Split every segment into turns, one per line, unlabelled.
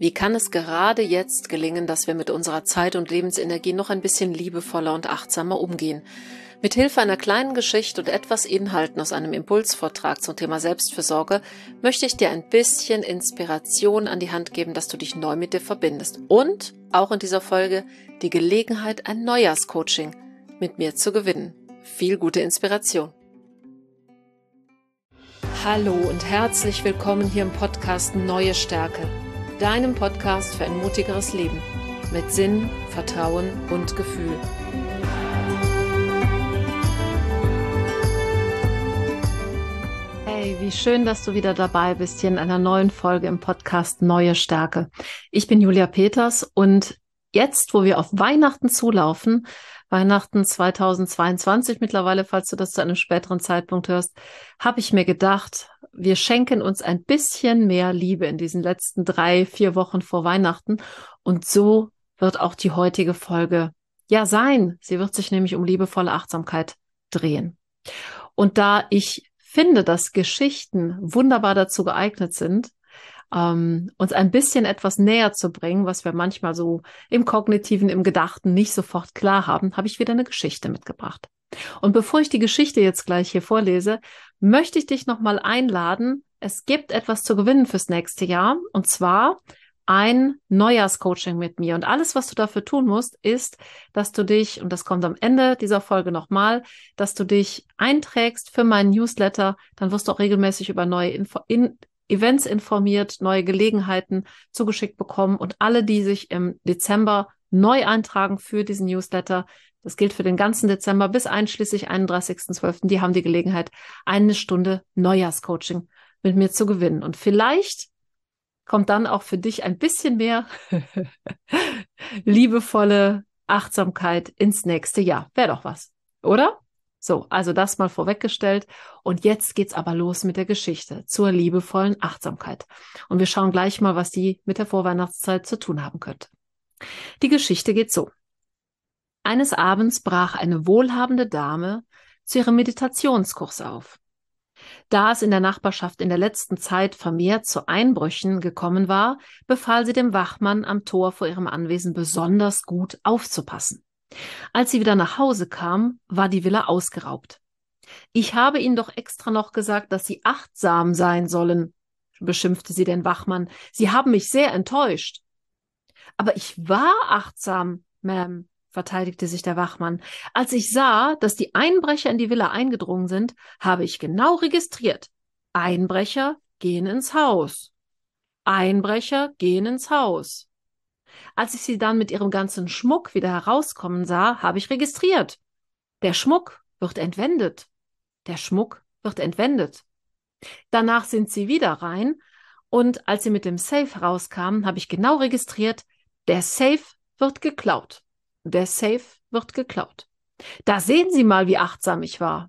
Wie kann es gerade jetzt gelingen, dass wir mit unserer Zeit und Lebensenergie noch ein bisschen liebevoller und achtsamer umgehen? Mit Hilfe einer kleinen Geschichte und etwas Inhalten aus einem Impulsvortrag zum Thema Selbstfürsorge möchte ich dir ein bisschen Inspiration an die Hand geben, dass du dich neu mit dir verbindest und auch in dieser Folge die Gelegenheit, ein Neujahrscoaching mit mir zu gewinnen. Viel gute Inspiration. Hallo und herzlich willkommen hier im Podcast Neue Stärke, deinem Podcast für ein mutigeres Leben mit Sinn, Vertrauen und Gefühl. Hey, wie schön, dass du wieder dabei bist hier in einer neuen Folge im Podcast Neue Stärke. Ich bin Julia Peters und jetzt, wo wir auf Weihnachten zulaufen, Weihnachten 2022 mittlerweile, falls du das zu einem späteren Zeitpunkt hörst, habe ich mir gedacht, wir schenken uns ein bisschen mehr Liebe in diesen letzten 3-4 Wochen vor Weihnachten. Und so wird auch die heutige Folge sein. Sie wird sich nämlich um liebevolle Achtsamkeit drehen. Und da ich finde, dass Geschichten wunderbar dazu geeignet sind, uns ein bisschen etwas näher zu bringen, was wir manchmal so im Kognitiven, im Gedachten nicht sofort klar haben, habe ich wieder eine Geschichte mitgebracht. Und bevor ich die Geschichte jetzt gleich hier vorlese, möchte ich dich nochmal einladen. Es gibt etwas zu gewinnen fürs nächste Jahr, und zwar ein Neujahrscoaching mit mir. Und alles, was du dafür tun musst, ist, dass du dich, und das kommt am Ende dieser Folge nochmal, dass du dich einträgst für meinen Newsletter. Dann wirst du auch regelmäßig über neue Events informiert, neue Gelegenheiten zugeschickt bekommen. Und alle, die sich im Dezember neu eintragen für diesen Newsletter, das gilt für den ganzen Dezember bis einschließlich 31.12., die haben die Gelegenheit, 1 Stunde Neujahrscoaching mit mir zu gewinnen. Und vielleicht kommt dann auch für dich ein bisschen mehr liebevolle Achtsamkeit ins nächste Jahr. Wäre doch was, oder? So, also das mal vorweggestellt. Und jetzt geht's aber los mit der Geschichte zur liebevollen Achtsamkeit. Und wir schauen gleich mal, was die mit der Vorweihnachtszeit zu tun haben könnte. Die Geschichte geht so. Eines Abends brach eine wohlhabende Dame zu ihrem Meditationskurs auf. Da es in der Nachbarschaft in der letzten Zeit vermehrt zu Einbrüchen gekommen war, befahl sie dem Wachmann am Tor vor ihrem Anwesen besonders gut aufzupassen. Als sie wieder nach Hause kam, war die Villa ausgeraubt. »Ich habe Ihnen doch extra noch gesagt, dass Sie achtsam sein sollen«, beschimpfte sie den Wachmann. »Sie haben mich sehr enttäuscht.« »Aber ich war achtsam, Ma'am«, verteidigte sich der Wachmann. »Als ich sah, dass die Einbrecher in die Villa eingedrungen sind, habe ich genau registriert. Einbrecher gehen ins Haus. Einbrecher gehen ins Haus. Als ich sie dann mit ihrem ganzen Schmuck wieder herauskommen sah, habe ich registriert. Der Schmuck wird entwendet. Der Schmuck wird entwendet. Danach sind sie wieder rein und als sie mit dem Safe herauskamen, habe ich genau registriert, der Safe wird geklaut. Der Safe wird geklaut. Da sehen Sie mal, wie achtsam ich war.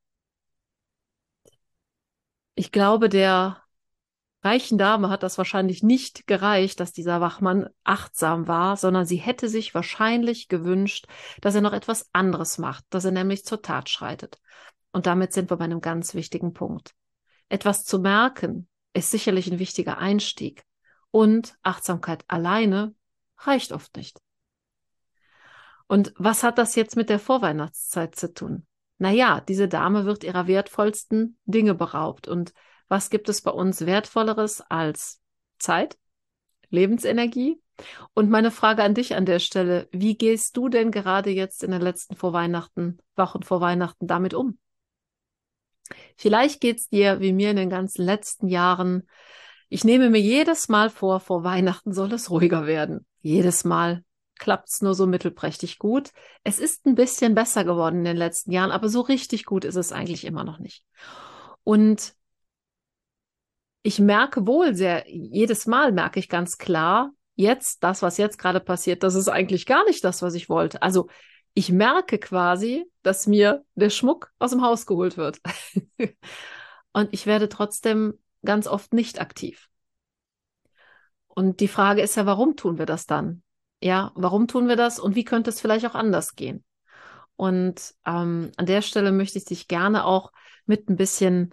Ich glaube, der reichen Dame hat das wahrscheinlich nicht gereicht, dass dieser Wachmann achtsam war, sondern sie hätte sich wahrscheinlich gewünscht, dass er noch etwas anderes macht, dass er nämlich zur Tat schreitet. Und damit sind wir bei einem ganz wichtigen Punkt. Etwas zu merken ist sicherlich ein wichtiger Einstieg. Und Achtsamkeit alleine reicht oft nicht. Und was hat das jetzt mit der Vorweihnachtszeit zu tun? Naja, diese Dame wird ihrer wertvollsten Dinge beraubt. Und was gibt es bei uns Wertvolleres als Zeit, Lebensenergie? Und meine Frage an dich an der Stelle, wie gehst du denn gerade jetzt in den letzten Wochen vor Weihnachten damit um? Vielleicht geht's dir wie mir in den ganzen letzten Jahren. Ich nehme mir jedes Mal vor Weihnachten soll es ruhiger werden. Jedes Mal klappt's nur so mittelprächtig gut. Es ist ein bisschen besser geworden in den letzten Jahren, aber so richtig gut ist es eigentlich immer noch nicht. Und ich merke jedes Mal merke ich ganz klar, das, was jetzt gerade passiert, das ist eigentlich gar nicht das, was ich wollte. Also ich merke quasi, dass mir der Schmuck aus dem Haus geholt wird. Und ich werde trotzdem ganz oft nicht aktiv. Und die Frage ist ja, warum tun wir das dann? Ja, warum tun wir das und wie könnte es vielleicht auch anders gehen? Und an der Stelle möchte ich dich gerne auch mit ein bisschen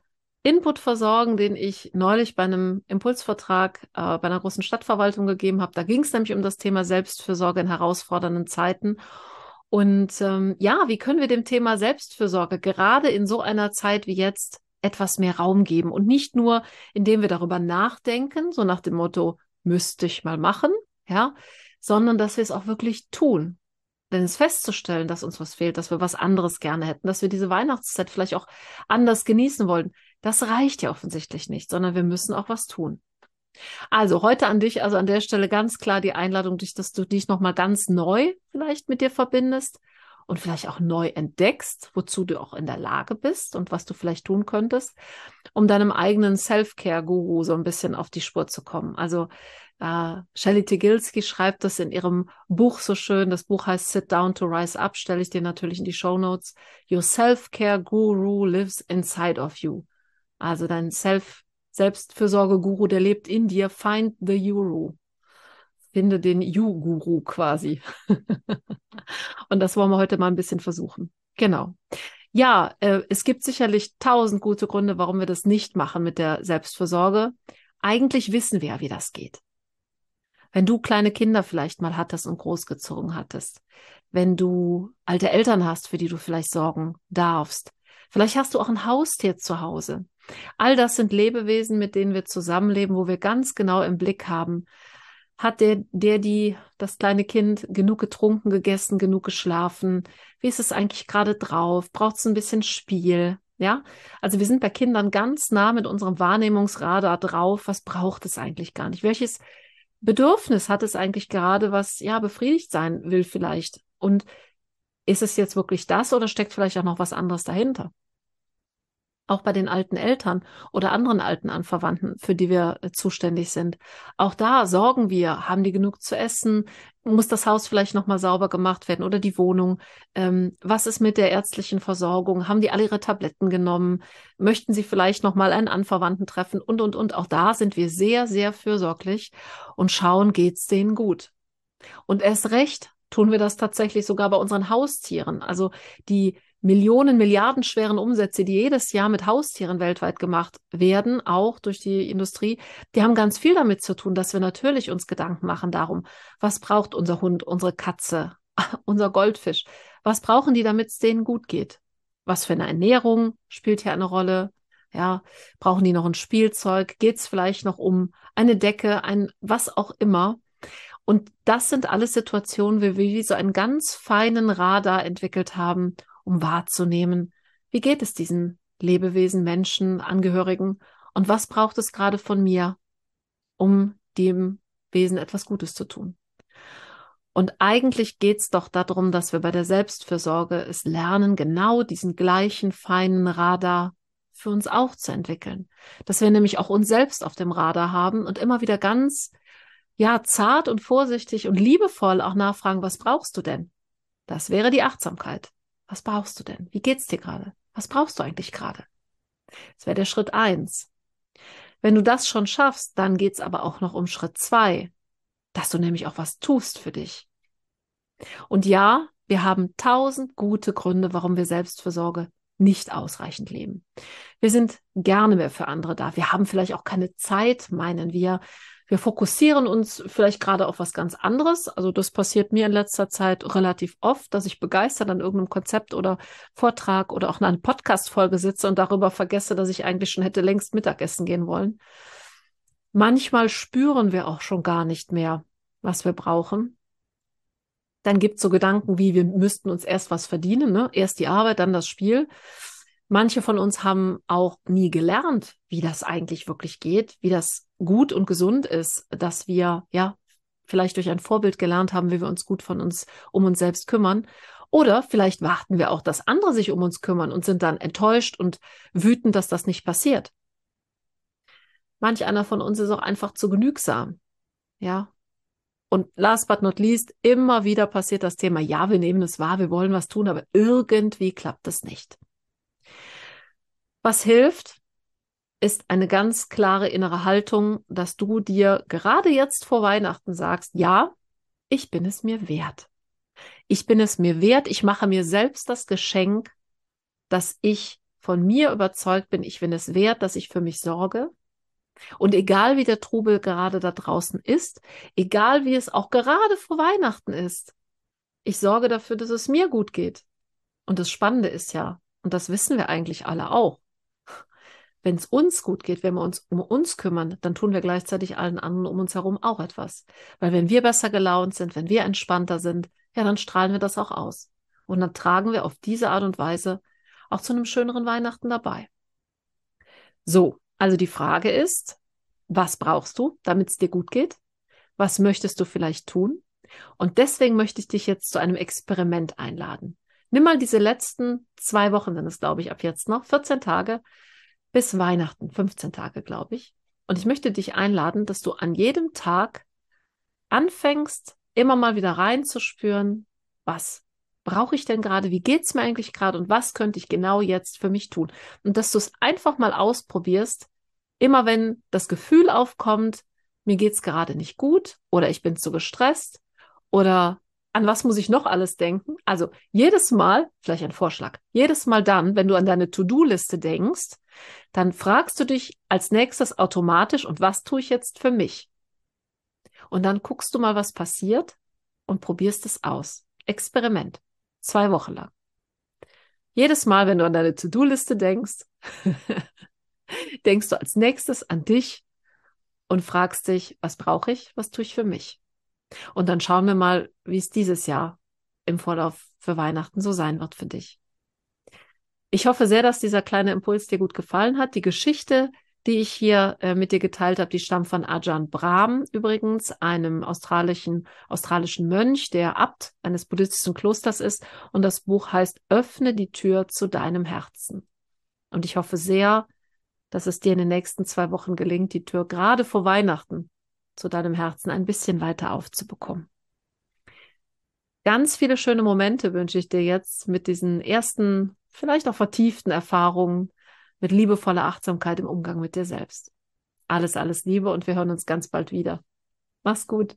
Input versorgen, den ich neulich bei einem Impulsvortrag bei einer großen Stadtverwaltung gegeben habe. Da ging es nämlich um das Thema Selbstfürsorge in herausfordernden Zeiten. Und ja, wie können wir dem Thema Selbstfürsorge gerade in so einer Zeit wie jetzt etwas mehr Raum geben? Und nicht nur, indem wir darüber nachdenken, so nach dem Motto, müsste ich mal machen, ja, sondern dass wir es auch wirklich tun. Denn es festzustellen, dass uns was fehlt, dass wir was anderes gerne hätten, dass wir diese Weihnachtszeit vielleicht auch anders genießen wollen, das reicht ja offensichtlich nicht, sondern wir müssen auch was tun. Also heute an dich, also an der Stelle ganz klar die Einladung, dass du dich nochmal ganz neu vielleicht mit dir verbindest und vielleicht auch neu entdeckst, wozu du auch in der Lage bist und was du vielleicht tun könntest, um deinem eigenen Self-Care-Guru so ein bisschen auf die Spur zu kommen. Also Shelley Tygilski schreibt das in ihrem Buch so schön. Das Buch heißt Sit Down to Rise Up, stelle ich dir natürlich in die Shownotes. Your Self-Care-Guru lives inside of you. Also dein Selbstfürsorge-Guru, der lebt in dir. Find the Guru. Finde den You-Guru quasi. Und das wollen wir heute mal ein bisschen versuchen. Genau. Ja, es gibt sicherlich 1000 gute Gründe, warum wir das nicht machen mit der Selbstfürsorge. Eigentlich wissen wir ja, wie das geht. Wenn du kleine Kinder vielleicht mal hattest und großgezogen hattest, wenn du alte Eltern hast, für die du vielleicht sorgen darfst, vielleicht hast du auch ein Haustier zu Hause. All das sind Lebewesen, mit denen wir zusammenleben, wo wir ganz genau im Blick haben, hat das kleine Kind genug getrunken, gegessen, genug geschlafen? Wie ist es eigentlich gerade drauf? Braucht es ein bisschen Spiel? Ja, also wir sind bei Kindern ganz nah mit unserem Wahrnehmungsradar drauf. Was braucht es eigentlich gar nicht? Welches Bedürfnis hat es eigentlich gerade, was ja befriedigt sein will vielleicht? Und ist es jetzt wirklich das oder steckt vielleicht auch noch was anderes dahinter? Auch bei den alten Eltern oder anderen alten Anverwandten, für die wir zuständig sind. Auch da sorgen wir, haben die genug zu essen? Muss das Haus vielleicht nochmal sauber gemacht werden oder die Wohnung? Was ist mit der ärztlichen Versorgung? Haben die alle ihre Tabletten genommen? Möchten sie vielleicht nochmal einen Anverwandten treffen? Und. Auch da sind wir sehr, sehr fürsorglich und schauen, geht's denen gut? Und erst recht tun wir das tatsächlich sogar bei unseren Haustieren. Also die Millionen, Milliarden schweren Umsätze, die jedes Jahr mit Haustieren weltweit gemacht werden, auch durch die Industrie, die haben ganz viel damit zu tun, dass wir natürlich uns Gedanken machen darum, was braucht unser Hund, unsere Katze, unser Goldfisch? Was brauchen die, damit es denen gut geht? Was für eine Ernährung spielt hier eine Rolle? Ja, brauchen die noch ein Spielzeug? Geht es vielleicht noch um eine Decke, ein was auch immer? Und das sind alles Situationen, wie wir so einen ganz feinen Radar entwickelt haben, um wahrzunehmen, wie geht es diesen Lebewesen, Menschen, Angehörigen und was braucht es gerade von mir, um dem Wesen etwas Gutes zu tun. Und eigentlich geht es doch darum, dass wir bei der Selbstfürsorge es lernen, genau diesen gleichen feinen Radar für uns auch zu entwickeln. Dass wir nämlich auch uns selbst auf dem Radar haben und immer wieder ganz ja, zart und vorsichtig und liebevoll auch nachfragen, was brauchst du denn? Das wäre die Achtsamkeit. Was brauchst du denn? Wie geht's dir gerade? Was brauchst du eigentlich gerade? Das wäre der Schritt 1. Wenn du das schon schaffst, dann geht's aber auch noch um Schritt 2, dass du nämlich auch was tust für dich. Und ja, wir haben 1000 gute Gründe, warum wir Selbstfürsorge nicht ausreichend leben. Wir sind gerne mehr für andere da. Wir haben vielleicht auch keine Zeit, meinen wir. Wir fokussieren uns vielleicht gerade auf was ganz anderes. Also das passiert mir in letzter Zeit relativ oft, dass ich begeistert an irgendeinem Konzept oder Vortrag oder auch in einer Podcast-Folge sitze und darüber vergesse, dass ich eigentlich schon hätte längst Mittagessen gehen wollen. Manchmal spüren wir auch schon gar nicht mehr, was wir brauchen. Dann gibt es so Gedanken wie, wir müssten uns erst was verdienen, ne? Erst die Arbeit, dann das Spiel. Manche von uns haben auch nie gelernt, wie das eigentlich wirklich geht, wie das gut und gesund ist, dass wir ja vielleicht durch ein Vorbild gelernt haben, wie wir uns gut um uns selbst kümmern. Oder vielleicht warten wir auch, dass andere sich um uns kümmern und sind dann enttäuscht und wütend, dass das nicht passiert. Manch einer von uns ist auch einfach zu genügsam. Ja. Und last but not least, immer wieder passiert das Thema, ja, wir nehmen es wahr, wir wollen was tun, aber irgendwie klappt es nicht. Was hilft, ist eine ganz klare innere Haltung, dass du dir gerade jetzt vor Weihnachten sagst, ja, ich bin es mir wert. Ich bin es mir wert, ich mache mir selbst das Geschenk, dass ich von mir überzeugt bin, ich bin es wert, dass ich für mich sorge. Und egal wie der Trubel gerade da draußen ist, egal wie es auch gerade vor Weihnachten ist, ich sorge dafür, dass es mir gut geht. Und das Spannende ist ja, und das wissen wir eigentlich alle auch, wenn es uns gut geht, wenn wir uns um uns kümmern, dann tun wir gleichzeitig allen anderen um uns herum auch etwas. Weil wenn wir besser gelaunt sind, wenn wir entspannter sind, ja, dann strahlen wir das auch aus. Und dann tragen wir auf diese Art und Weise auch zu einem schöneren Weihnachten dabei. So, also die Frage ist, was brauchst du, damit es dir gut geht? Was möchtest du vielleicht tun? Und deswegen möchte ich dich jetzt zu einem Experiment einladen. Nimm mal diese letzten 2 Wochen, sind es, glaube ich, ab jetzt noch, 14 Tage bis Weihnachten, 15 Tage, glaube ich. Und ich möchte dich einladen, dass du an jedem Tag anfängst, immer mal wieder reinzuspüren, was brauche ich denn gerade, wie geht's mir eigentlich gerade und was könnte ich genau jetzt für mich tun? Und dass du es einfach mal ausprobierst, immer wenn das Gefühl aufkommt, mir geht's gerade nicht gut oder ich bin zu gestresst oder an was muss ich noch alles denken? Also jedes Mal, vielleicht ein Vorschlag, jedes Mal dann, wenn du an deine To-Do-Liste denkst, dann fragst du dich als nächstes automatisch, und was tue ich jetzt für mich? Und dann guckst du mal, was passiert und probierst es aus. Experiment. 2 Wochen lang. Jedes Mal, wenn du an deine To-Do-Liste denkst, denkst du als nächstes an dich und fragst dich, was brauche ich, was tue ich für mich? Und dann schauen wir mal, wie es dieses Jahr im Vorlauf für Weihnachten so sein wird für dich. Ich hoffe sehr, dass dieser kleine Impuls dir gut gefallen hat. Die Geschichte, die ich hier mit dir geteilt habe, die stammt von Ajahn Brahm übrigens, einem australischen Mönch, der Abt eines buddhistischen Klosters ist. Und das Buch heißt Öffne die Tür zu deinem Herzen. Und ich hoffe sehr, dass es dir in den nächsten 2 Wochen gelingt, die Tür gerade vor Weihnachten zu deinem Herzen ein bisschen weiter aufzubekommen. Ganz viele schöne Momente wünsche ich dir jetzt mit diesen ersten, vielleicht auch vertieften Erfahrungen, mit liebevoller Achtsamkeit im Umgang mit dir selbst. Alles, alles Liebe und wir hören uns ganz bald wieder. Mach's gut.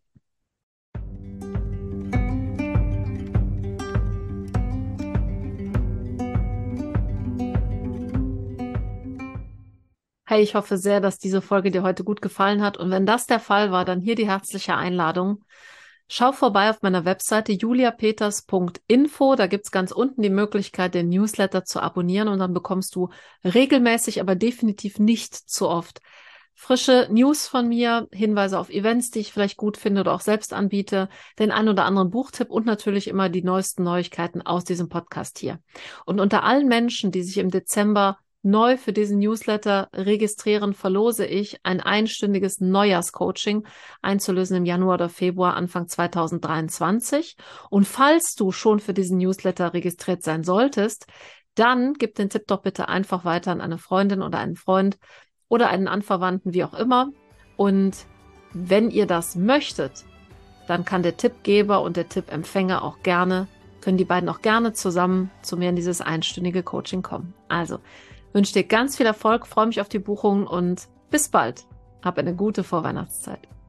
Hey, ich hoffe sehr, dass diese Folge dir heute gut gefallen hat. Und wenn das der Fall war, dann hier die herzliche Einladung. Schau vorbei auf meiner Webseite juliapeters.info. Da gibt's ganz unten die Möglichkeit, den Newsletter zu abonnieren. Und dann bekommst du regelmäßig, aber definitiv nicht zu oft, frische News von mir, Hinweise auf Events, die ich vielleicht gut finde oder auch selbst anbiete, den ein oder anderen Buchtipp und natürlich immer die neuesten Neuigkeiten aus diesem Podcast hier. Und unter allen Menschen, die sich im Dezember neu für diesen Newsletter registrieren, verlose ich ein einstündiges Neujahrscoaching, einzulösen im Januar oder Februar Anfang 2023. Und falls du schon für diesen Newsletter registriert sein solltest, dann gib den Tipp doch bitte einfach weiter an eine Freundin oder einen Freund oder einen Anverwandten, wie auch immer. Und wenn ihr das möchtet, dann kann der Tippgeber und der Tippempfänger können die beiden auch gerne zusammen zu mir in dieses einstündige Coaching kommen. Also, wünsche dir ganz viel Erfolg, freue mich auf die Buchungen und bis bald. Hab eine gute Vorweihnachtszeit.